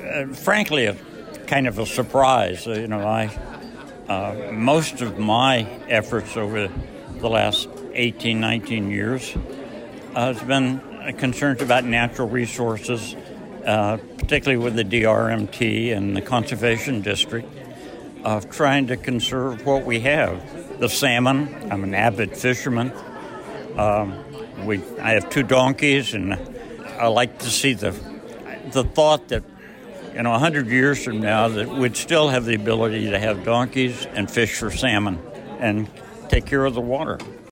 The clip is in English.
frankly, a kind of a surprise. Most of my efforts over the last 18, 19 years has been concerned about natural resources, particularly with the DRMT and the Conservation District, of trying to conserve what we have. The salmon, I'm an avid fisherman. I have 2 donkeys, and I like to see the thought that 100 years from now, that we'd still have the ability to have donkeys and fish for salmon and take care of the water.